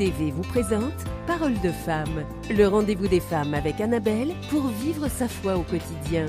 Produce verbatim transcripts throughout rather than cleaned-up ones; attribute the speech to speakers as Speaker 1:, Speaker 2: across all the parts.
Speaker 1: T V vous présente Parole de femme, le rendez-vous des femmes avec Annabelle pour vivre sa foi au quotidien.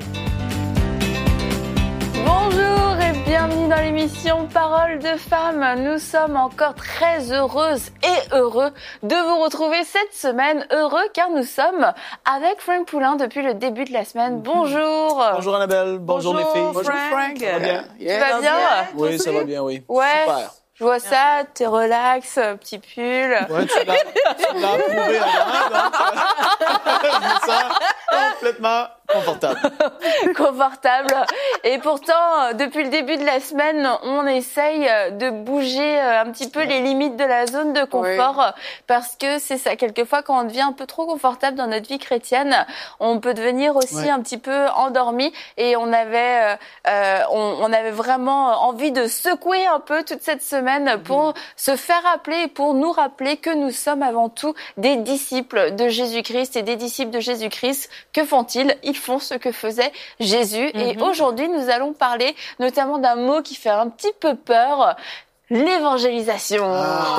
Speaker 2: Bonjour et bienvenue dans l'émission Parole de femmes. Nous sommes encore très heureuses et heureux de vous retrouver cette semaine. Heureux car nous sommes avec Frank Poulin depuis le début de la semaine. Bonjour.
Speaker 3: Bonjour Annabelle, bonjour, bonjour les filles.
Speaker 2: Bonjour Frank.
Speaker 3: Ça va bien?
Speaker 2: Tu vas bien?
Speaker 3: Oui, ça va bien, oui.
Speaker 2: Ouais.
Speaker 3: Super.
Speaker 2: Je vois ça, t'es relax, petit pull.
Speaker 3: Ouais, tu l'as, tu l'as approuvé avant, donc je me sens complètement confortable.
Speaker 2: Confortable. Et pourtant, depuis le début de la semaine, on essaye de bouger un petit peu les limites de la zone de confort, oui. Parce que c'est ça, quelquefois, quand on devient un peu trop confortable dans notre vie chrétienne, on peut devenir aussi ouais. un petit peu endormi. Et on avait, euh, on, on avait vraiment envie de secouer un peu toute cette semaine pour mmh. se faire rappeler, pour nous rappeler que nous sommes avant tout des disciples de Jésus-Christ. Et des disciples de Jésus-Christ, que font-ils? Ils font ce que faisait Jésus. Mm-hmm. Et aujourd'hui, nous allons parler notamment d'un mot qui fait un petit peu peur, l'évangélisation.
Speaker 3: Ah,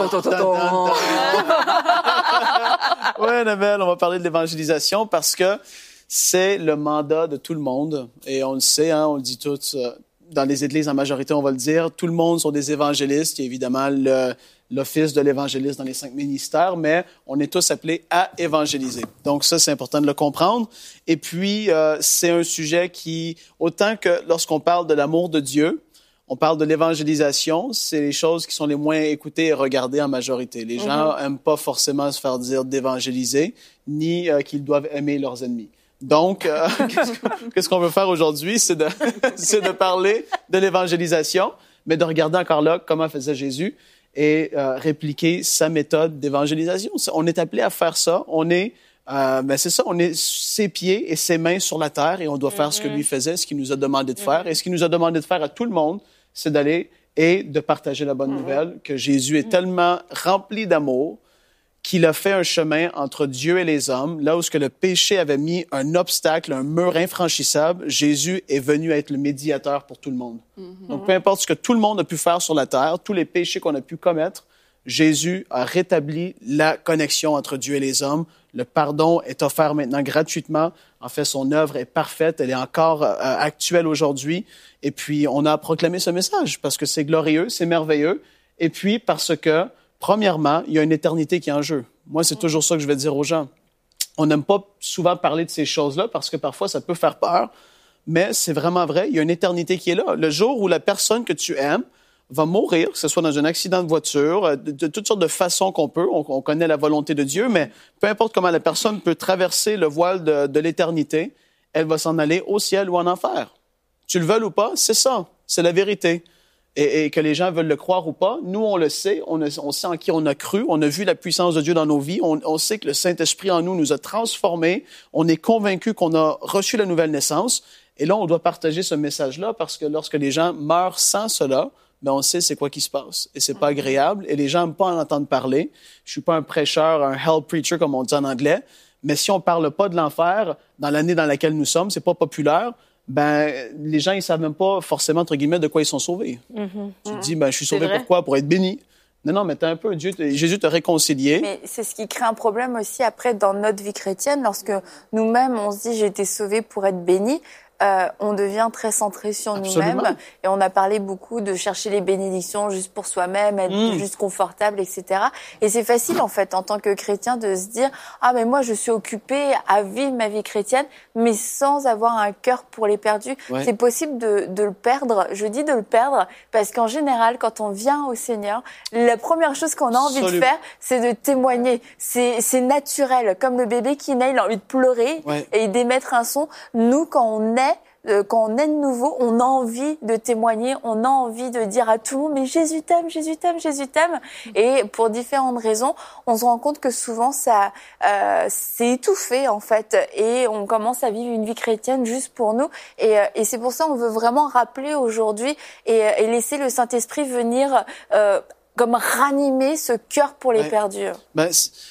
Speaker 3: oui, Annabelle, on va parler de l'évangélisation parce que c'est le mandat de tout le monde. Et on le sait, hein, on le dit tous, euh, dans les églises, en majorité, on va le dire, tout le monde sont des évangélistes. Il y a évidemment le... l'office de l'évangéliste dans les cinq ministères, mais on est tous appelés à évangéliser. Donc ça, c'est important de le comprendre. Et puis, euh, c'est un sujet qui, autant que lorsqu'on parle de l'amour de Dieu, on parle de l'évangélisation, c'est les choses qui sont les moins écoutées et regardées en majorité. Les gens mm-hmm. aiment pas forcément se faire dire d'évangéliser, ni euh, qu'ils doivent aimer leurs ennemis. Donc, euh, qu'est-ce, qu'on, qu'est-ce qu'on veut faire aujourd'hui? C'est de, c'est de parler de l'évangélisation, mais de regarder encore là comment faisait Jésus et euh, répliquer sa méthode d'évangélisation. On est appelé à faire ça. On est, euh, ben c'est ça, on est ses pieds et ses mains sur la terre et on doit faire mm-hmm. ce que lui faisait, ce qu'il nous a demandé de faire. Mm-hmm. Et ce qu'il nous a demandé de faire à tout le monde, c'est d'aller et de partager la bonne mm-hmm. nouvelle que Jésus est mm-hmm. tellement rempli d'amour qu'il a fait un chemin entre Dieu et les hommes, là où ce que le péché avait mis un obstacle, un mur infranchissable, Jésus est venu être le médiateur pour tout le monde. Mm-hmm. Donc, peu importe ce que tout le monde a pu faire sur la terre, tous les péchés qu'on a pu commettre, Jésus a rétabli la connexion entre Dieu et les hommes. Le pardon est offert maintenant gratuitement. En fait, son œuvre est parfaite, elle est encore euh, actuelle aujourd'hui. Et puis, on a proclamé ce message parce que c'est glorieux, c'est merveilleux. Et puis, parce que premièrement, il y a une éternité qui est en jeu. Moi, c'est toujours ça que je vais dire aux gens. On n'aime pas souvent parler de ces choses-là parce que parfois, ça peut faire peur, mais c'est vraiment vrai. Il y a une éternité qui est là. Le jour où la personne que tu aimes va mourir, que ce soit dans un accident de voiture, de, de toutes sortes de façons qu'on peut, on, on connaît la volonté de Dieu, mais peu importe comment la personne peut traverser le voile de, de l'éternité, elle va s'en aller au ciel ou en enfer. Tu le veux ou pas, c'est ça, c'est la vérité. Et, et que les gens veulent le croire ou pas, nous, on le sait, on, a, on sait en qui on a cru, on a vu la puissance de Dieu dans nos vies, on, on sait que le Saint-Esprit en nous nous a transformés, on est convaincu qu'on a reçu la nouvelle naissance, et là, on doit partager ce message-là parce que lorsque les gens meurent sans cela, ben on sait c'est quoi qui se passe, et c'est pas agréable, et les gens n'aiment pas en entendre parler. Je suis pas un prêcheur, un hell preacher, comme on dit en anglais, mais si on parle pas de l'enfer dans l'année dans laquelle nous sommes, c'est pas populaire, ben les gens ils savent même pas forcément entre guillemets de quoi ils sont sauvés. Mm-hmm. Tu te dis ben je suis sauvé pourquoi? Pour être béni. Non non mais t'as un peu Dieu Jésus t'a réconcilié.
Speaker 2: Mais c'est ce qui crée un problème aussi après dans notre vie chrétienne lorsque nous-mêmes on se dit j'ai été sauvé pour être béni. Euh, on devient très centré sur
Speaker 3: Absolument.
Speaker 2: Nous-mêmes et on a parlé beaucoup de chercher les bénédictions juste pour soi-même, être mmh. juste confortable, et cetera. Et c'est facile en fait en tant que chrétien de se dire ah mais moi je suis occupé à vivre ma vie chrétienne mais sans avoir un cœur pour les perdus. Ouais. C'est possible de, de le perdre. Je dis de le perdre parce qu'en général quand on vient au Seigneur, la première chose qu'on a envie Absolument. De faire c'est de témoigner. C'est, c'est naturel comme le bébé qui naît, il a envie de pleurer ouais. et d'émettre un son. Nous quand on est Quand on est de nouveau, on a envie de témoigner, on a envie de dire à tout le monde « mais Jésus t'aime, Jésus t'aime, Jésus t'aime ». Et pour différentes raisons, on se rend compte que souvent, ça, euh, c'est étouffé en fait. Et on commence à vivre une vie chrétienne juste pour nous. Et, et c'est pour ça qu'on veut vraiment rappeler aujourd'hui et, et laisser le Saint-Esprit venir euh, comme ranimer ce cœur pour les ouais. perdus.
Speaker 3: Ben,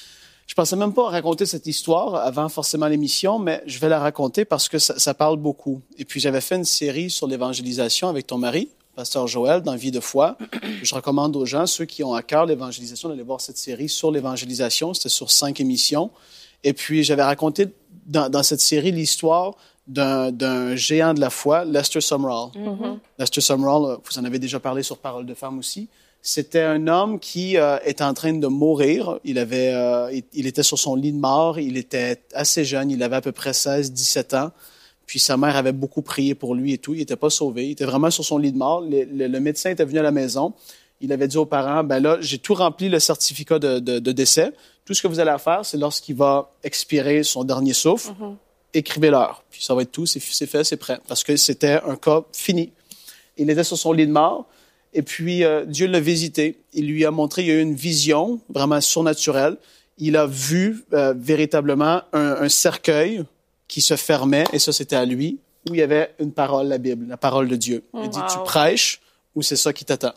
Speaker 3: je pensais même pas raconter cette histoire avant forcément l'émission, mais je vais la raconter parce que ça, ça parle beaucoup. Et puis, j'avais fait une série sur l'évangélisation avec ton mari, pasteur Joël, dans Vie de foi. Je recommande aux gens, ceux qui ont à cœur l'évangélisation, d'aller voir cette série sur l'évangélisation. C'était sur cinq émissions. Et puis, j'avais raconté dans, dans cette série l'histoire d'un, d'un géant de la foi, Lester Sumrall. Mm-hmm. Lester Sumrall, vous en avez déjà parlé sur Parole de femme aussi. C'était un homme qui euh, était en train de mourir. Il avait, euh, il, il était sur son lit de mort. Il était assez jeune. Il avait à peu près seize, dix-sept ans. Puis sa mère avait beaucoup prié pour lui et tout. Il n'était pas sauvé. Il était vraiment sur son lit de mort. Le, le, le médecin était venu à la maison. Il avait dit aux parents, ben là, j'ai tout rempli le certificat de, de, de décès. Tout ce que vous allez faire, c'est lorsqu'il va expirer son dernier souffle, mm-hmm. écrivez-leur. Puis ça va être tout. C'est, c'est fait, c'est prêt. Parce que c'était un cas fini. Il était sur son lit de mort. Et puis, euh, Dieu l'a visité. Il lui a montré, il y a eu une vision vraiment surnaturelle. Il a vu euh, véritablement un, un cercueil qui se fermait, et ça, c'était à lui, où il y avait une parole, la Bible, la parole de Dieu. Il wow. dit, tu prêches ou c'est ça qui t'attend?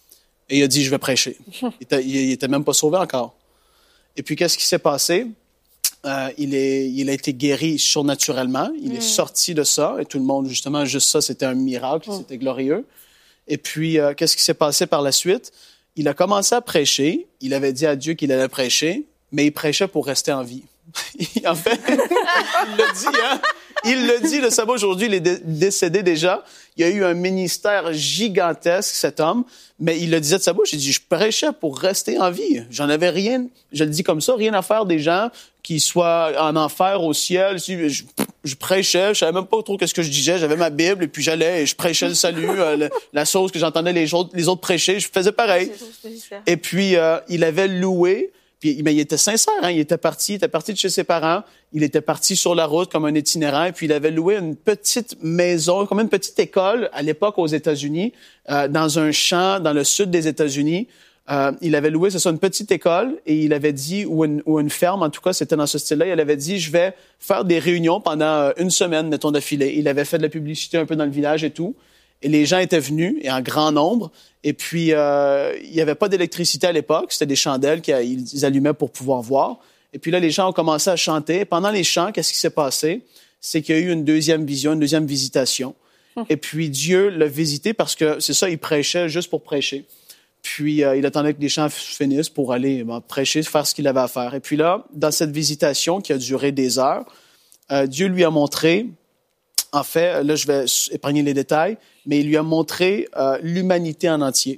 Speaker 3: Et il a dit, je vais prêcher. il, était, il était même pas sauvé encore. Et puis, qu'est-ce qui s'est passé? Euh, il, est, il a été guéri surnaturellement. Il mm. est sorti de ça, et tout le monde, justement, juste ça, c'était un miracle, mm. c'était glorieux. Et puis, euh, qu'est-ce qui s'est passé par la suite? Il a commencé à prêcher. Il avait dit à Dieu qu'il allait prêcher, mais il prêchait pour rester en vie. En fait, il l'a dit, hein? Il le dit, le sabbat aujourd'hui, il est dé- décédé déjà. Il y a eu un ministère gigantesque, cet homme, mais il le disait de sa bouche. Il dit, je prêchais pour rester en vie. J'en avais rien, je le dis comme ça, rien à faire des gens qui soient en enfer, au ciel. Je, je prêchais, je savais même pas trop qu'est-ce que je disais. J'avais ma Bible et puis j'allais et je prêchais le salut, euh, le, la chose que j'entendais les autres, les autres prêcher. Je faisais pareil. Et puis, euh, il avait loué. Puis, mais il était sincère, hein? Il était parti, il était parti de chez ses parents. Il était parti sur la route comme un itinérant. Et puis, il avait loué une petite maison, comme une petite école à l'époque aux États-Unis, euh, dans un champ dans le sud des États-Unis. Euh, il avait loué, c'est ça, une petite école. Et il avait dit, ou une, ou une ferme, en tout cas, c'était dans ce style-là. Il avait dit, je vais faire des réunions pendant une semaine, mettons, d'affilée. Il avait fait de la publicité un peu dans le village et tout. Et les gens étaient venus, et en grand nombre. Et puis, euh, il n'y avait pas d'électricité à l'époque. C'était des chandelles qu'ils allumaient pour pouvoir voir. Et puis là, les gens ont commencé à chanter. Et pendant les chants, qu'est-ce qui s'est passé? C'est qu'il y a eu une deuxième vision, une deuxième visitation. Hum. Et puis, Dieu l'a visité parce que, c'est ça, il prêchait juste pour prêcher. Puis, euh, il attendait que les chants finissent pour aller ben, prêcher, faire ce qu'il avait à faire. Et puis là, dans cette visitation qui a duré des heures, euh, Dieu lui a montré... En fait, là, je vais épargner les détails, mais il lui a montré euh, l'humanité en entier.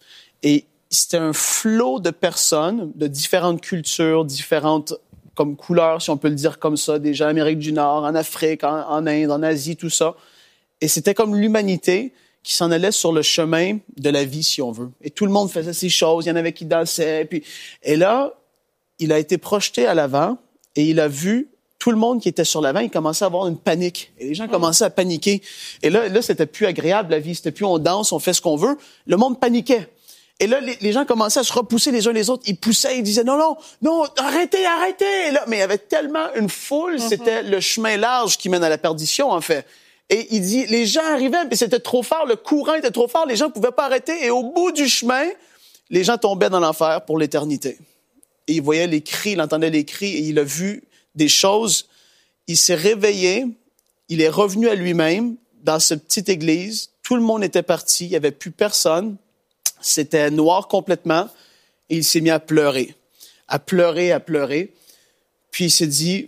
Speaker 3: Et c'était un flot de personnes de différentes cultures, différentes comme couleurs, si on peut le dire comme ça, des gens d'Amérique du Nord, en Afrique, en, en Inde, en Asie, tout ça. Et c'était comme l'humanité qui s'en allait sur le chemin de la vie, si on veut. Et tout le monde faisait ces choses, il y en avait qui dansaient. Et, puis... et là, il a été projeté à l'avant et il a vu tout le monde qui était sur l'avant, il commençait à avoir une panique. Et les gens commençaient à paniquer. Et là, là, c'était plus agréable, la vie. C'était plus on danse, on fait ce qu'on veut. Le monde paniquait. Et là, les, les gens commençaient à se repousser les uns les autres. Ils poussaient, ils disaient non, non, non, arrêtez, arrêtez. Et là, mais il y avait tellement une foule, mm-hmm. c'était le chemin large qui mène à la perdition, en fait. Et il dit, les gens arrivaient, mais c'était trop fort, le courant était trop fort, les gens pouvaient pas arrêter. Et au bout du chemin, les gens tombaient dans l'enfer pour l'éternité. Et il voyait les cris, il entendait les cris, et il a vu des choses. Il s'est réveillé, il est revenu à lui-même dans cette petite église. Tout le monde était parti, il n'y avait plus personne. C'était noir complètement. Et il s'est mis à pleurer, à pleurer, à pleurer. Puis il s'est dit,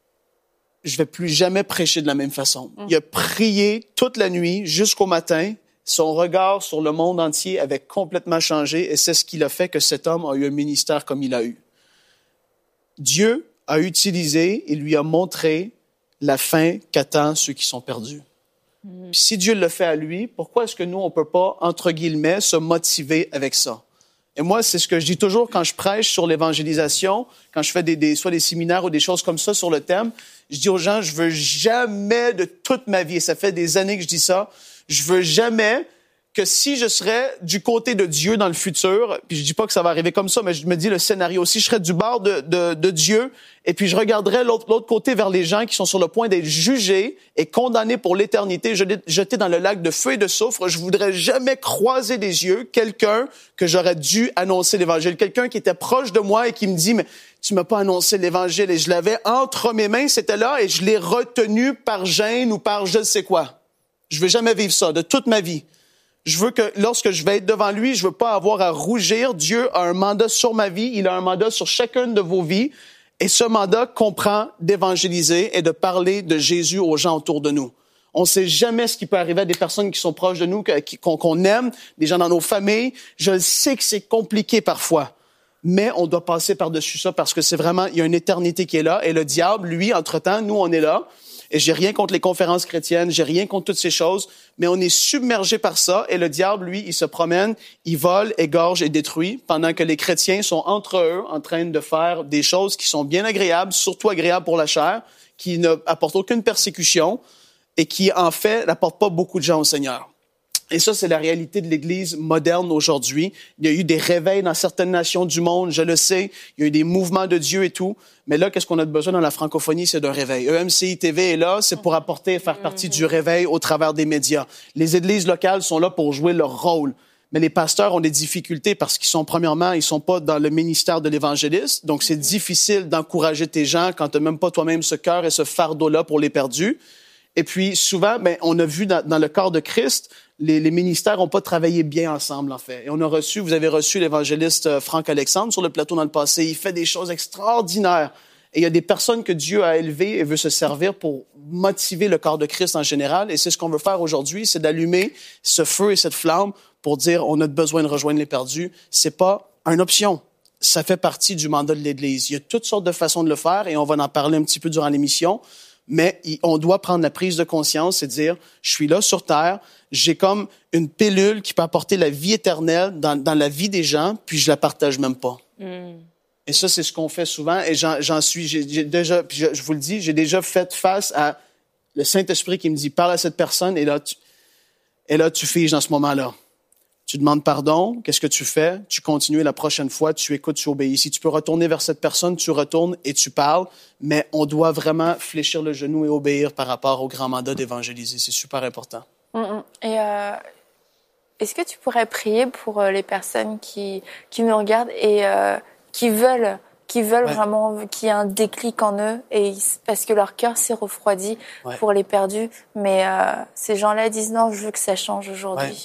Speaker 3: je vais plus jamais prêcher de la même façon. Mm. Il a prié toute la nuit jusqu'au matin. Son regard sur le monde entier avait complètement changé et c'est ce qui a fait que cet homme a eu un ministère comme il a eu. Dieu a utilisé et lui a montré la fin qu'attendent ceux qui sont perdus. Mm. Puis si Dieu le fait à lui, pourquoi est-ce que nous, on peut pas, entre guillemets, se motiver avec ça? Et moi, c'est ce que je dis toujours quand je prêche sur l'évangélisation, quand je fais des, des, soit des séminaires ou des choses comme ça sur le thème. Je dis aux gens, je veux jamais de toute ma vie, et ça fait des années que je dis ça, je veux jamais que si je serais du côté de Dieu dans le futur, puis je dis pas que ça va arriver comme ça, mais je me dis le scénario, si je serais du bord de, de, de Dieu, et puis je regarderais l'autre, l'autre côté vers les gens qui sont sur le point d'être jugés et condamnés pour l'éternité, jetés dans le lac de feu et de soufre, je voudrais jamais croiser des yeux quelqu'un que j'aurais dû annoncer l'évangile, quelqu'un qui était proche de moi et qui me dit, mais tu m'as pas annoncé l'évangile, et je l'avais entre mes mains, c'était là, et je l'ai retenu par gêne ou par je ne sais quoi. Je veux jamais vivre ça de toute ma vie. Je veux que lorsque je vais être devant lui, je veux pas avoir à rougir. Dieu a un mandat sur ma vie. Il a un mandat sur chacune de vos vies. Et ce mandat comprend d'évangéliser et de parler de Jésus aux gens autour de nous. On sait jamais ce qui peut arriver à des personnes qui sont proches de nous, qu'on, qu'on aime, des gens dans nos familles. Je sais que c'est compliqué parfois. Mais on doit passer par-dessus ça parce que c'est vraiment, il y a une éternité qui est là. Et le diable, lui, entre-temps, nous, on est là. Et j'ai rien contre les conférences chrétiennes, j'ai rien contre toutes ces choses, mais on est submergé par ça. Et le diable, lui, il se promène, il vole, égorge et détruit, pendant que les chrétiens sont entre eux en train de faire des choses qui sont bien agréables, surtout agréables pour la chair, qui ne apportent aucune persécution et qui, en fait, n'apportent pas beaucoup de gens au Seigneur. Et ça, c'est la réalité de l'Église moderne aujourd'hui. Il y a eu des réveils dans certaines nations du monde, je le sais. Il y a eu des mouvements de Dieu et tout. Mais là, qu'est-ce qu'on a besoin dans la francophonie? C'est d'un réveil. E M C I T V est là, c'est pour apporter, faire partie du réveil au travers des médias. Les églises locales sont là pour jouer leur rôle. Mais les pasteurs ont des difficultés parce qu'ils sont, premièrement, ils sont pas dans le ministère de l'évangéliste. Donc, c'est difficile d'encourager tes gens quand tu n'as même pas toi-même ce cœur et ce fardeau-là pour les perdus. Et puis, souvent, ben, on a vu dans, dans le corps de Christ, les, les ministères n'ont pas travaillé bien ensemble, en fait. Et on a reçu, vous avez reçu l'évangéliste Franck Alexandre sur le plateau dans le passé. Il fait des choses extraordinaires. Et il y a des personnes que Dieu a élevées et veut se servir pour motiver le corps de Christ en général. Et c'est ce qu'on veut faire aujourd'hui, c'est d'allumer ce feu et cette flamme pour dire on a besoin de rejoindre les perdus. C'est pas une option. Ça fait partie du mandat de l'Église. Il y a toutes sortes de façons de le faire et on va en parler un petit peu durant l'émission. Mais on doit prendre la prise de conscience et dire, je suis là sur Terre, j'ai comme une pilule qui peut apporter la vie éternelle dans, dans la vie des gens, puis je la partage même pas. Mm. Et ça, c'est ce qu'on fait souvent. Et j'en, j'en suis, j'ai, j'ai déjà, puis je, je vous le dis, j'ai déjà fait face à le Saint-Esprit qui me dit, parle à cette personne, et là, tu, et là, tu figes dans ce moment-là. Tu demandes pardon, qu'est-ce que tu fais? Tu continues la prochaine fois, tu écoutes, tu obéis. Si tu peux retourner vers cette personne, tu retournes et tu parles, mais on doit vraiment fléchir le genou et obéir par rapport au grand mandat d'évangéliser. C'est super important.
Speaker 2: Mm-hmm. Et euh, est-ce que tu pourrais prier pour euh, les personnes qui, qui nous regardent et euh, qui veulent, qui veulent ouais. vraiment qu'il y ait un déclic en eux, et parce que leur cœur s'est refroidi ouais. pour les perdus, mais euh, ces gens-là disent non, je veux que ça change aujourd'hui. Ouais.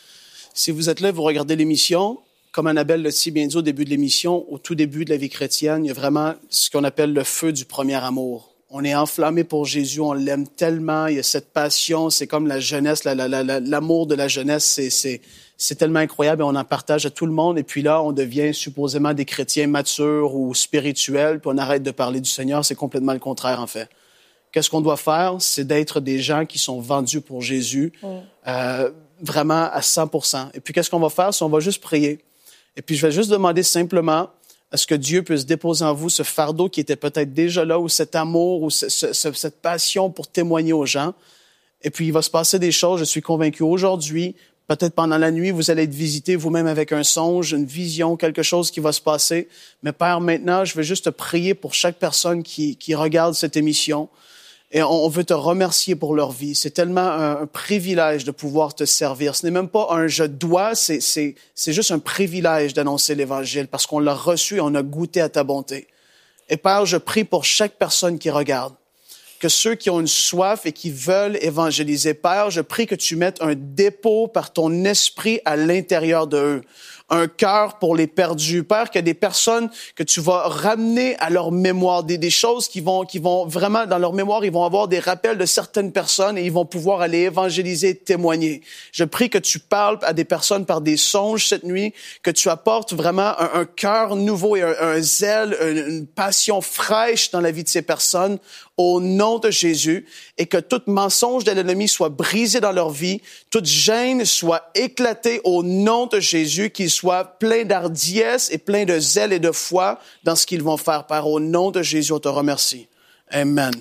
Speaker 3: Si vous êtes là, vous regardez l'émission, comme Annabelle l'a si bien dit au début de l'émission, au tout début de la vie chrétienne, il y a vraiment ce qu'on appelle le feu du premier amour. On est enflammé pour Jésus, on l'aime tellement, il y a cette passion, c'est comme la jeunesse, la, la, la, l'amour de la jeunesse, c'est, c'est, c'est tellement incroyable et on en partage à tout le monde. Et puis là, on devient supposément des chrétiens matures ou spirituels, puis on arrête de parler du Seigneur, c'est complètement le contraire en fait. Qu'est-ce qu'on doit faire? C'est d'être des gens qui sont vendus pour Jésus, mm. euh, vraiment à cent pour cent. Et puis, qu'est-ce qu'on va faire? C'est on va juste prier. Et puis, je vais juste demander simplement à ce que Dieu puisse déposer en vous ce fardeau qui était peut-être déjà là, ou cet amour, ou ce, ce, cette passion pour témoigner aux gens. Et puis, il va se passer des choses, je suis convaincu aujourd'hui, peut-être pendant la nuit, vous allez être visité vous-même avec un songe, une vision, quelque chose qui va se passer. Mais Père, maintenant, je vais juste prier pour chaque personne qui, qui regarde cette émission. Et on veut te remercier pour leur vie. C'est tellement un, un privilège de pouvoir te servir. Ce n'est même pas un « je dois », c'est, c'est, c'est juste un privilège d'annoncer l'Évangile parce qu'on l'a reçu et on a goûté à ta bonté. Et Père, je prie pour chaque personne qui regarde, que ceux qui ont une soif et qui veulent évangéliser, Père, je prie que tu mettes un dépôt par ton esprit à l'intérieur d'eux. Un cœur pour les perdus. Père, qu'il y a des personnes que tu vas ramener à leur mémoire, des, des choses qui vont, qui vont vraiment, dans leur mémoire, ils vont avoir des rappels de certaines personnes et ils vont pouvoir aller évangéliser et témoigner. Je prie que tu parles à des personnes par des songes cette nuit, que tu apportes vraiment un, un cœur nouveau et un, un zèle, une, une passion fraîche dans la vie de ces personnes au nom de Jésus, et que tout mensonge de l'ennemi soit brisé dans leur vie, toute gêne soit éclatée au nom de Jésus, qu'ils soient pleins d'hardiesse et pleins de zèle et de foi dans ce qu'ils vont faire. Père, au nom de Jésus, on te remercie. Amen.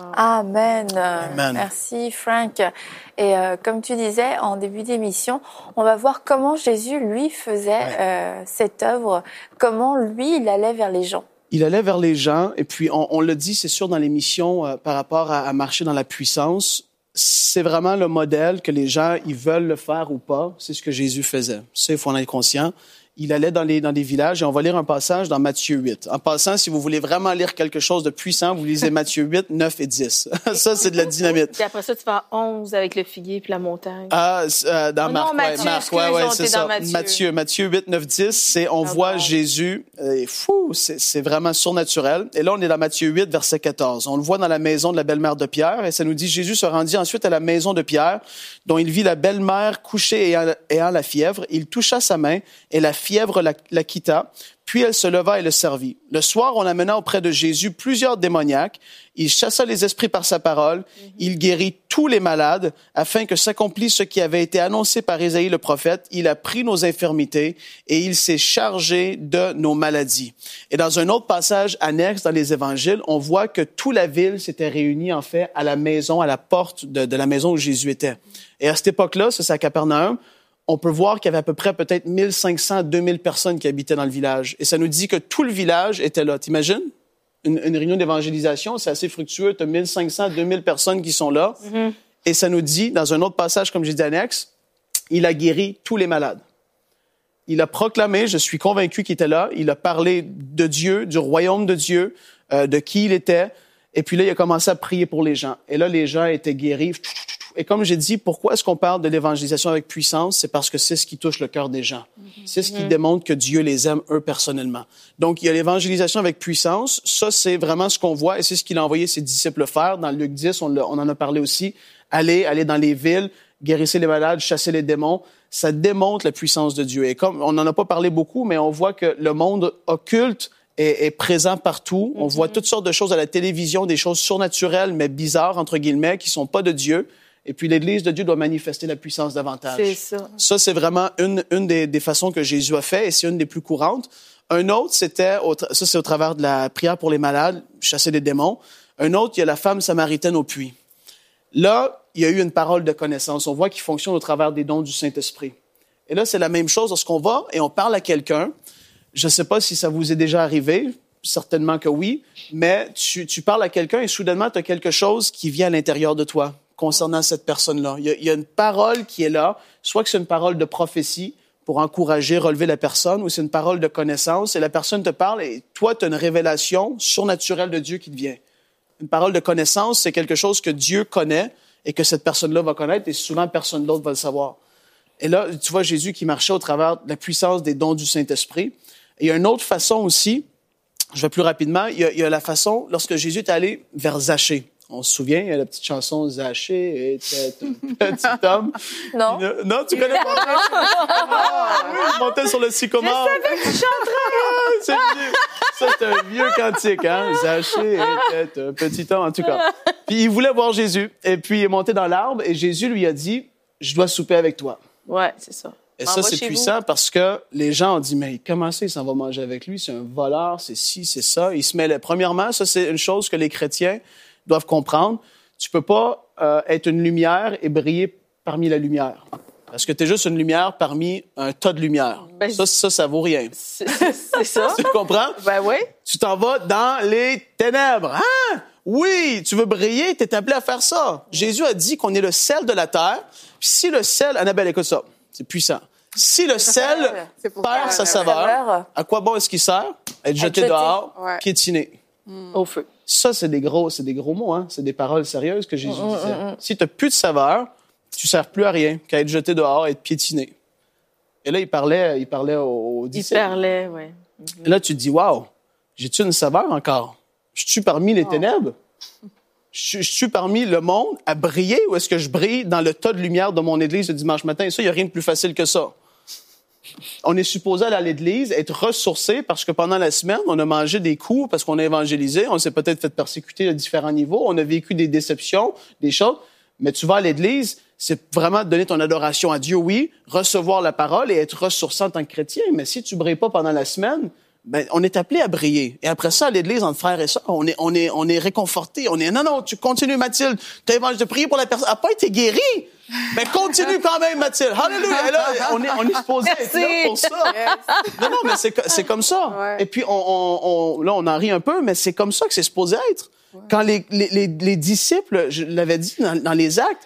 Speaker 2: Amen.
Speaker 3: Amen.
Speaker 2: Merci, Frank. Et euh, comme tu disais en début d'émission, on va voir comment Jésus, lui, faisait ouais. euh, cette œuvre, comment lui, il allait vers les gens.
Speaker 3: Il allait vers les gens, et puis on, on le dit, c'est sûr, dans l'émission, euh, par rapport à, à marcher dans la puissance, c'est vraiment le modèle que les gens, ils veulent le faire ou pas. C'est ce que Jésus faisait. Ça, il faut en être conscient. il allait dans les, dans des villages, et on va lire un passage dans Matthieu huit. En passant, si vous voulez vraiment lire quelque chose de puissant, vous lisez Matthieu huit, neuf et dix. Ça, c'est de la dynamite.
Speaker 4: Puis après ça, tu vas à onze avec le figuier puis la montagne.
Speaker 3: Ah, euh, dans
Speaker 4: oh
Speaker 3: Marc,
Speaker 4: non, Matthieu,
Speaker 3: ouais, Marc, ouais, ouais, c'est ça.
Speaker 4: Matthieu.
Speaker 3: Matthieu, Matthieu huit, neuf, dix, c'est, on
Speaker 4: ah
Speaker 3: voit
Speaker 4: bon.
Speaker 3: Jésus, euh, fou, c'est, c'est vraiment surnaturel. Et là, on est dans Matthieu huit, verset quatorze. On le voit dans la maison de la belle-mère de Pierre, et ça nous dit, Jésus se rendit ensuite à la maison de Pierre, dont il vit la belle-mère couchée et ayant la fièvre. Il toucha sa main, et la fièvre la, la quitta. Puis elle se leva et le servit. Le soir, on amena auprès de Jésus plusieurs démoniaques. Il chassa les esprits par sa parole. Mm-hmm. Il guérit tous les malades, afin que s'accomplisse ce qui avait été annoncé par Ésaïe le prophète. Il a pris nos infirmités et il s'est chargé de nos maladies. Et dans un autre passage annexe dans les évangiles, on voit que toute la ville s'était réunie, en fait, à la maison, à la porte de, de la maison où Jésus était. Et à cette époque-là, ça c'est à Capernaum, on peut voir qu'il y avait à peu près peut-être mille cinq cents à deux mille personnes qui habitaient dans le village. Et ça nous dit que tout le village était là. T'imagines? Une, une réunion d'évangélisation, c'est assez fructueux. Tu as mille cinq cents à deux mille personnes qui sont là. Mm-hmm. Et ça nous dit, dans un autre passage, comme j'ai dit annexe, il a guéri tous les malades. Il a proclamé, je suis convaincu qu'il était là, il a parlé de Dieu, du royaume de Dieu, euh, de qui il était. Et puis là, il a commencé à prier pour les gens. Et là, les gens étaient guéris. Et comme j'ai dit, pourquoi est-ce qu'on parle de l'évangélisation avec puissance? C'est parce que c'est ce qui touche le cœur des gens. Mm-hmm. C'est ce qui mm-hmm. démontre que Dieu les aime, eux, personnellement. Donc, il y a l'évangélisation avec puissance. Ça, c'est vraiment ce qu'on voit et c'est ce qu'il a envoyé ses disciples faire. Dans Luc dix, on, on en a parlé aussi. Aller, aller dans les villes, guérissez les malades, chasser les démons. Ça démontre la puissance de Dieu. Et comme on n'en a pas parlé beaucoup, mais on voit que le monde occulte est, est présent partout. Mm-hmm. On voit toutes sortes de choses à la télévision, des choses surnaturelles, mais bizarres, entre guillemets, qui sont pas de Dieu. Et puis, l'Église de Dieu doit manifester la puissance davantage.
Speaker 4: C'est ça.
Speaker 3: Ça, c'est vraiment une, une des, des façons que Jésus a fait, et c'est une des plus courantes. Un autre, c'était, au, ça, c'est au travers de la prière pour les malades, chasser les démons. Un autre, il y a la femme samaritaine au puits. Là, il y a eu une parole de connaissance. On voit qu'il fonctionne au travers des dons du Saint-Esprit. Et là, c'est la même chose lorsqu'on va et on parle à quelqu'un. Je ne sais pas si ça vous est déjà arrivé. Certainement que oui. Mais tu, tu parles à quelqu'un et soudainement, tu as quelque chose qui vient à l'intérieur de toi concernant cette personne-là. Il y a, il y a une parole qui est là, soit que c'est une parole de prophétie pour encourager, relever la personne, ou c'est une parole de connaissance, et la personne te parle, et toi, tu as une révélation surnaturelle de Dieu qui te vient. Une parole de connaissance, c'est quelque chose que Dieu connaît et que cette personne-là va connaître, et souvent, personne d'autre va le savoir. Et là, tu vois Jésus qui marchait au travers de la puissance des dons du Saint-Esprit. Et il y a une autre façon aussi, je vais plus rapidement, il y a, il y a la façon, lorsque Jésus est allé vers Zachée. On se souvient, il y a la petite chanson « Zachée était un petit homme ».
Speaker 2: Non.
Speaker 3: Non, tu connais pas? Ah, oui, il montait sur le sycomore.
Speaker 4: Je savais que tu chanterais!
Speaker 3: C'est vieux. Ça, c'est un vieux cantique, hein? Zachée était un petit homme, en tout cas. Puis il voulait voir Jésus. Et puis il est monté dans l'arbre et Jésus lui a dit « Je dois souper avec toi ».
Speaker 4: Ouais, c'est ça.
Speaker 3: Et ça, c'est puissant vous. Parce que les gens ont dit, mais comment ça, il s'en va manger avec lui? C'est un voleur, c'est ci, c'est ça. Il se mêlait. Premièrement, ça, c'est une chose que les chrétiens doivent comprendre. Tu peux pas euh, être une lumière et briller parmi la lumière. Parce que tu es juste une lumière parmi un tas de lumière. Ben, ça, ça, ça vaut rien.
Speaker 4: C'est, c'est ça.
Speaker 3: Tu comprends?
Speaker 4: Ben oui.
Speaker 3: Tu t'en vas dans les ténèbres. Hein? Oui, tu veux briller, tu es appelé à faire ça. Jésus a dit qu'on est le sel de la terre. Puis si le sel... Annabelle, écoute ça. C'est puissant. Si le sel perd sa saveur, à quoi bon est-ce qu'il sert? Être jeté, jeté. dehors, ouais. piétiné.
Speaker 4: Mm. Au feu.
Speaker 3: Ça, c'est des gros, c'est des gros mots, hein? C'est des paroles sérieuses que Jésus mm, disait. Mm, mm. Si tu n'as plus de saveur, tu ne sers plus à rien qu'à être jeté dehors, être piétiné. Et là, il parlait, il parlait aux disciples.
Speaker 4: Il parlait, oui.
Speaker 3: Mm-hmm. Et là, tu te dis, waouh, j'ai-tu une saveur encore? Je suis parmi les oh. ténèbres? Je, je suis parmi le monde à briller ou est-ce que je brille dans le tas de lumière de mon église le dimanche matin? Et ça, il n'y a rien de plus facile que ça. On est supposé aller à l'église, être ressourcé parce que pendant la semaine, on a mangé des coups parce qu'on a évangélisé, on s'est peut-être fait persécuter à différents niveaux, on a vécu des déceptions, des choses. Mais tu vas à l'église, c'est vraiment donner ton adoration à Dieu, oui, recevoir la parole et être ressourçant en tant que chrétien. Mais si tu brilles pas pendant la semaine, ben, on est appelé à briller. Et après ça, à l'église, entre frères et sœurs, on est, on est, on est réconforté. On est, non, non, tu continues, Mathilde. Tu as évangélisé, prier pour la personne. Elle n'a pas été guérie. Mais continue quand même, Mathilde. Hallelujah. Et là, on est, on est supposé être là pour ça. Non, non, mais c'est, c'est comme ça. Ouais. Et puis, on, on, on, là, on en rit un peu, mais c'est comme ça que c'est supposé être. Ouais. Quand les, les, les, les disciples, je l'avais dit dans, dans les actes,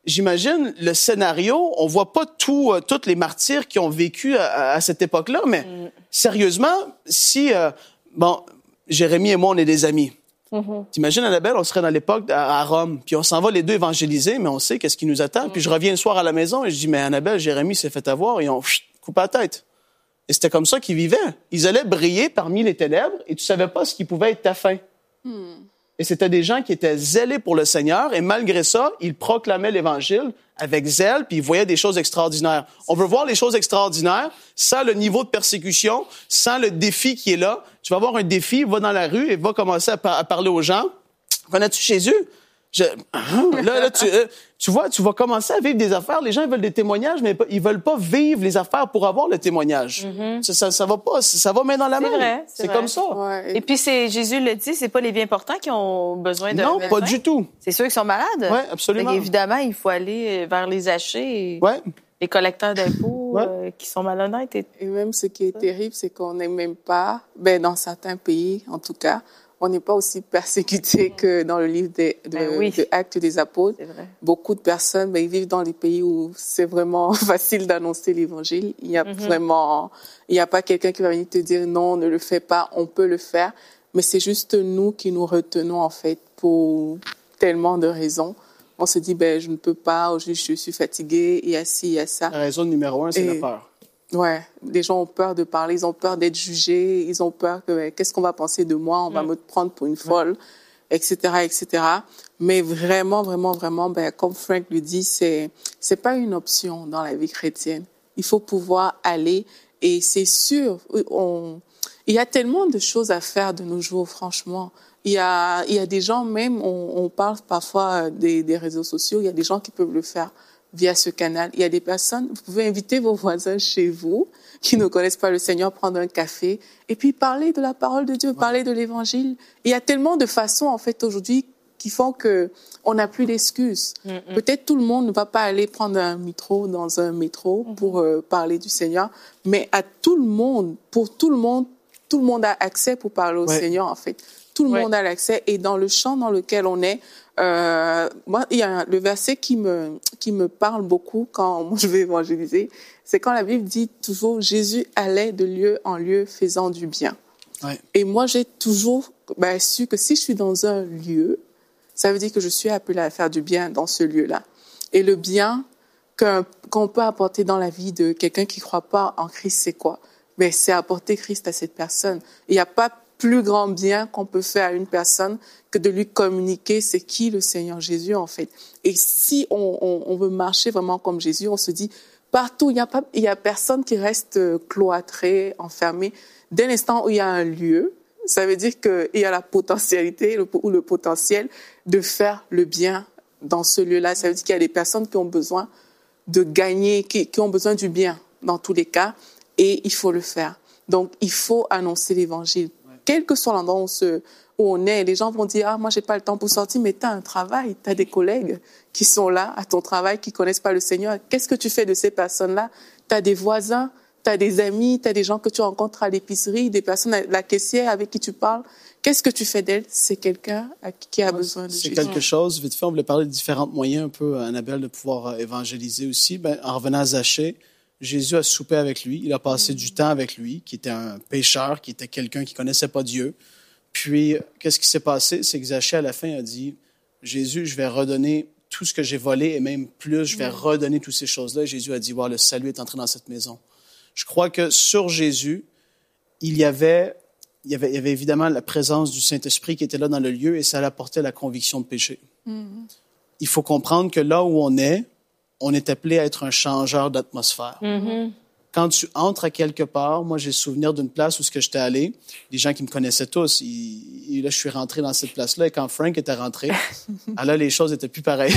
Speaker 3: j'imagine, le scénario, on voit pas tout, euh, tous les martyrs qui ont vécu à, à cette époque-là, mais mm. sérieusement, si, euh, bon, Jérémie et moi, on est des amis. Mm-hmm. T'imagines, Annabelle, on serait dans l'époque à, à Rome, puis on s'en va les deux évangéliser, mais on sait qu'est-ce qui nous attend. Mm. Puis je reviens le soir à la maison et je dis, mais Annabelle, Jérémie s'est fait avoir et on chut, coupe la tête. Et c'était comme ça qu'ils vivaient. Ils allaient briller parmi les ténèbres et tu savais pas ce qui pouvait être ta fin. Mm. Et c'était des gens qui étaient zélés pour le Seigneur et malgré ça, ils proclamaient l'Évangile avec zèle puis ils voyaient des choses extraordinaires. On veut voir les choses extraordinaires sans le niveau de persécution, sans le défi qui est là. Tu vas avoir un défi, va dans la rue et va commencer à, par- à parler aux gens. Connais-tu Jésus? Je... Là, là tu, euh, tu vois, tu vas commencer à vivre des affaires. Les gens veulent des témoignages, mais ils veulent pas vivre les affaires pour avoir le témoignage. Mm-hmm. Ça, ça, ça va pas, ça va main dans la main.
Speaker 4: C'est vrai, c'est,
Speaker 3: c'est
Speaker 4: vrai.
Speaker 3: comme ça.
Speaker 4: Ouais. Et puis c'est Jésus le dit, c'est pas les bien portants qui ont besoin de.
Speaker 3: Non,
Speaker 4: médecin.
Speaker 3: pas du tout.
Speaker 4: C'est ceux qui sont malades.
Speaker 3: Oui, absolument.
Speaker 4: Donc, évidemment, il faut aller vers les hachés. Et...
Speaker 3: Ouais.
Speaker 4: Les collecteurs d'impôts
Speaker 3: ouais.
Speaker 4: euh, qui sont malhonnêtes. Et...
Speaker 5: et même ce qui est terrible, c'est qu'on n'est même pas, ben dans certains pays en tout cas, on n'est pas aussi persécuté que dans le livre des de, ben oui. de Actes des Apôtres.
Speaker 4: C'est vrai.
Speaker 5: Beaucoup de personnes, ben, ils vivent dans les pays où c'est vraiment facile d'annoncer l'Évangile. Il y a mm-hmm. vraiment, il n'y a pas quelqu'un qui va venir te dire non, ne le fais pas, on peut le faire. Mais c'est juste nous qui nous retenons en fait pour tellement de raisons. On se dit, ben, je ne peux pas, je, je suis fatiguée, il y a ci, il y a ça.
Speaker 3: La raison numéro un, c'est Et, la peur.
Speaker 5: Ouais. Les gens ont peur de parler, ils ont peur d'être jugés, ils ont peur que, ben, qu'est-ce qu'on va penser de moi, on mm. va me prendre pour une folle, ouais. et cetera, et cetera. Mais vraiment, vraiment, vraiment, ben, comme Frank le dit, c'est, c'est pas une option dans la vie chrétienne. Il faut pouvoir aller, et c'est sûr, on, il y a tellement de choses à faire de nos jours, franchement. Il y a, il y a des gens, même, on, on parle parfois des, des réseaux sociaux, il y a des gens qui peuvent le faire via ce canal. Il y a des personnes, vous pouvez inviter vos voisins chez vous, qui ne connaissent pas le Seigneur, prendre un café, et puis parler de la parole de Dieu, ouais. parler de l'Évangile. Il y a tellement de façons, en fait, aujourd'hui, qui font que on n'a plus d'excuses. Mm-hmm. Peut-être tout le monde ne va pas aller prendre un métro dans un métro mm-hmm. pour euh, parler du Seigneur, mais à tout le monde, pour tout le monde, tout le monde a accès pour parler au ouais. Seigneur, en fait. Tout le ouais. monde a l'accès. Et dans le champ dans lequel on est, euh, moi, il y a le verset qui me, qui me parle beaucoup quand moi, je vais évangéliser. C'est quand la Bible dit toujours, Jésus allait de lieu en lieu faisant du bien. Ouais. Et moi, j'ai toujours ben, su que si je suis dans un lieu, ça veut dire que je suis appelée à faire du bien dans ce lieu-là. Et le bien qu'un, qu'on peut apporter dans la vie de quelqu'un qui ne croit pas en Christ, c'est quoi? Ben, c'est apporter Christ à cette personne. Il n'y a pas plus grand bien qu'on peut faire à une personne que de lui communiquer c'est qui le Seigneur Jésus, en fait. Et si on, on, on veut marcher vraiment comme Jésus, on se dit, partout, il n'y a pas, il y a personne qui reste cloîtré, enfermé. Dès l'instant où il y a un lieu, ça veut dire qu'il y a la potentialité le, ou le potentiel de faire le bien dans ce lieu-là. Ça veut dire qu'il y a des personnes qui ont besoin de gagner, qui, qui ont besoin du bien dans tous les cas, et il faut le faire. Donc, il faut annoncer l'Évangile. Quel que soit l'endroit où on, se, où on est, les gens vont dire « Ah, moi, j'ai pas le temps pour sortir », mais tu as un travail, tu as des collègues qui sont là à ton travail, qui connaissent pas le Seigneur. Qu'est-ce que tu fais de ces personnes-là? Tu as des voisins, tu as des amis, tu as des gens que tu rencontres à l'épicerie, des personnes, la caissière avec qui tu parles. Qu'est-ce que tu fais d'elle? C'est quelqu'un qui a ouais, besoin de
Speaker 3: c'est
Speaker 5: Jésus.
Speaker 3: C'est quelque chose. Vite fait, on voulait parler de différents moyens un peu, Annabelle, de pouvoir évangéliser aussi. Ben, en revenant à Zachée, Jésus a soupé avec lui. Il a passé mmh. du temps avec lui, qui était un pécheur, qui était quelqu'un qui connaissait pas Dieu. Puis, qu'est-ce qui s'est passé? C'est que Zachée, à la fin, a dit, Jésus, je vais redonner tout ce que j'ai volé et même plus, je vais mmh. redonner toutes ces choses-là. Et Jésus a dit, wow, le salut est entré dans cette maison. Je crois que sur Jésus, il y avait, il y avait, il y avait évidemment la présence du Saint-Esprit qui était là dans le lieu et ça apportait la conviction de péché. Mmh. Il faut comprendre que là où on est, on est appelé à être un changeur d'atmosphère. Mm-hmm. Quand tu entres à quelque part, moi, j'ai souvenir d'une place où j'étais allé, les gens qui me connaissaient tous, ils, ils, là, je suis rentré dans cette place-là, et quand Frank était rentré, ah là, les choses étaient plus pareilles.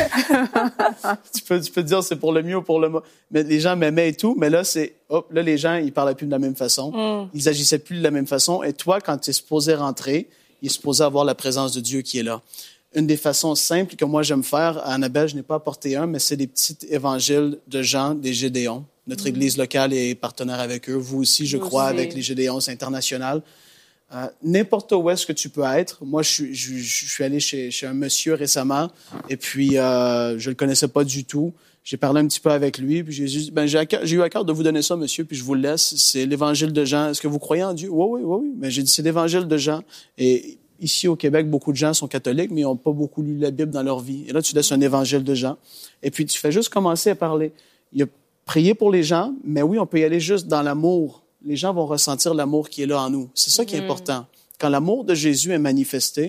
Speaker 3: tu, peux, tu peux te dire c'est pour le mieux ou pour le mauvais. Mais les gens m'aimaient et tout, mais là, c'est, hop, là, les gens, ils parlaient plus de la même façon. Mm. Ils agissaient plus de la même façon. Et toi, quand tu es supposé rentrer, il est supposé avoir la présence de Dieu qui est là. Une des façons simples que moi j'aime faire, à Annabelle, je n'ai pas apporté un, mais c'est des petits évangiles de Jean, des Gédéons. Notre mmh. église locale est partenaire avec eux. Vous aussi, je crois, avec les Gédéons, c'est international. Euh, n'importe où est-ce que tu peux être. Moi, je suis, je, je suis allé chez, chez un monsieur récemment et puis euh, je le connaissais pas du tout. J'ai parlé un petit peu avec lui, puis j'ai dit, ben, j'ai, j'ai eu à cœur de vous donner ça, monsieur, puis je vous le laisse. C'est l'Évangile de Jean. Est-ce que vous croyez en Dieu? Oui, oui, oui, oui. Mais j'ai dit, c'est l'Évangile de Jean. Et ici, au Québec, beaucoup de gens sont catholiques, mais ils n'ont pas beaucoup lu la Bible dans leur vie. Et là, tu laisses un Évangile de Jean. Et puis, tu fais juste commencer à parler. Il y a prier pour les gens, mais oui, on peut y aller juste dans l'amour. Les gens vont ressentir l'amour qui est là en nous. C'est ça qui est important. Quand l'amour de Jésus est manifesté,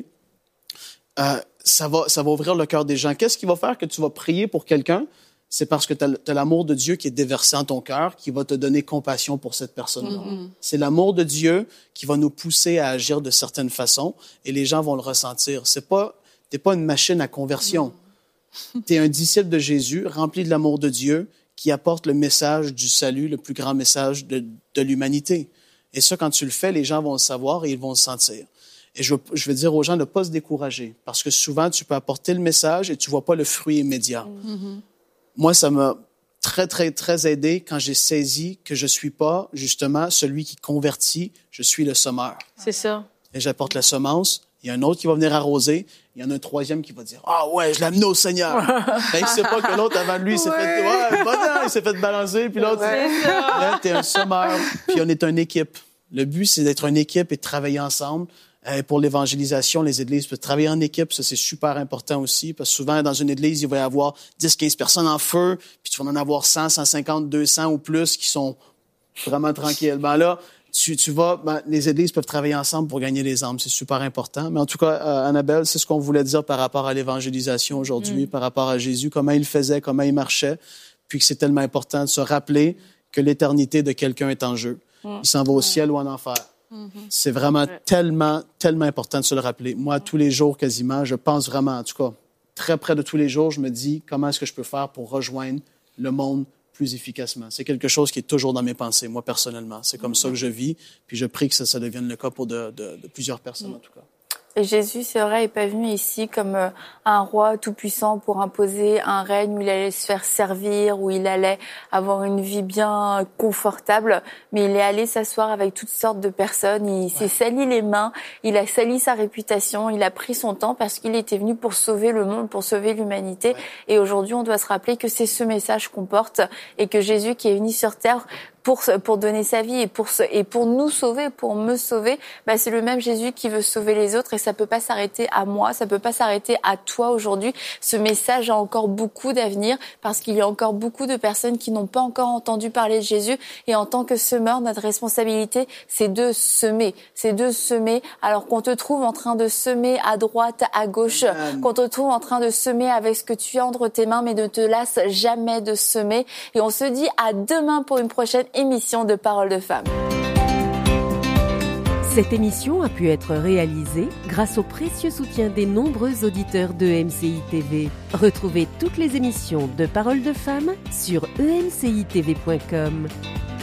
Speaker 3: euh, ça va, ça va ouvrir le cœur des gens. Qu'est-ce qui va faire que tu vas prier pour quelqu'un? C'est parce que tu as l'amour de Dieu qui est déversé en ton cœur, qui va te donner compassion pour cette personne-là. Mm-hmm. C'est l'amour de Dieu qui va nous pousser à agir de certaines façons et les gens vont le ressentir. C'est pas, t'es pas une machine à conversion. Mm. T'es un disciple de Jésus, rempli de l'amour de Dieu, qui apporte le message du salut, le plus grand message de, de l'humanité. Et ça, quand tu le fais, les gens vont le savoir et ils vont le sentir. Et je, je veux dire aux gens de ne pas se décourager, parce que souvent, tu peux apporter le message et tu vois pas le fruit immédiat. Mm-hmm. Moi, ça m'a très, très, très aidé quand j'ai saisi que je suis pas, justement, celui qui convertit, je suis le semeur.
Speaker 4: C'est ça.
Speaker 3: Et j'apporte la semence, il y a un autre qui va venir arroser, il y en a un troisième qui va dire « Ah ouais, je l'ai amené au Seigneur! » Il ne sait pas que l'autre avant de lui, il s'est ouais. fait, ouais, bon, non, il s'est fait balancer, puis l'autre, ouais. là, t'es un semeur, puis on est une équipe. Le but, c'est d'être une équipe et de travailler ensemble. Et pour l'évangélisation, les églises peuvent travailler en équipe, ça c'est super important aussi, parce que souvent dans une église, il va y avoir dix, quinze personnes en feu, puis tu vas en avoir cent, cent cinquante, deux cents ou plus qui sont vraiment tranquilles. Ben là, tu, tu vas, ben, les églises peuvent travailler ensemble pour gagner les âmes, c'est super important. Mais en tout cas, euh, Annabelle, c'est ce qu'on voulait dire par rapport à l'évangélisation aujourd'hui, mm. par rapport à Jésus, comment il faisait, comment il marchait, puis que c'est tellement important de se rappeler que l'éternité de quelqu'un est en jeu. Mm. Il s'en va au ciel ou en enfer. Mm-hmm. C'est vraiment ouais. tellement, tellement important de se le rappeler. Moi, tous les jours, quasiment, je pense vraiment, en tout cas, très près de tous les jours, je me dis comment est-ce que je peux faire pour rejoindre le monde plus efficacement. C'est quelque chose qui est toujours dans mes pensées, moi, personnellement. C'est comme mm-hmm. ça que je vis, puis je prie que ça, ça devienne le cas pour de, de, de plusieurs personnes, mm-hmm. en tout cas.
Speaker 2: Et Jésus, c'est vrai, n'est pas venu ici comme euh, un roi tout-puissant pour imposer un règne où il allait se faire servir, où il allait avoir une vie bien confortable, mais il est allé s'asseoir avec toutes sortes de personnes. Il ouais. s'est sali les mains, il a sali sa réputation, il a pris son temps parce qu'il était venu pour sauver le monde, pour sauver l'humanité. Ouais. Et aujourd'hui, on doit se rappeler que c'est ce message qu'on porte et que Jésus qui est venu sur terre pour pour donner sa vie et pour et pour nous sauver, pour me sauver, bah c'est le même Jésus qui veut sauver les autres et ça peut pas s'arrêter à moi, ça peut pas s'arrêter à toi aujourd'hui. Ce message a encore beaucoup d'avenir parce qu'il y a encore beaucoup de personnes qui n'ont pas encore entendu parler de Jésus et en tant que semeur, notre responsabilité, c'est de semer, c'est de semer alors qu'on te trouve en train de semer à droite, à gauche, Amen. Qu'on te trouve en train de semer avec ce que tu as entre tes mains mais ne te lasse jamais de semer et on se dit à demain pour une prochaine émission de Paroles de Femmes.
Speaker 1: Cette émission a pu être réalisée grâce au précieux soutien des nombreux auditeurs de E M C I T V. Retrouvez toutes les émissions de Paroles de Femmes sur e m c i t v point com.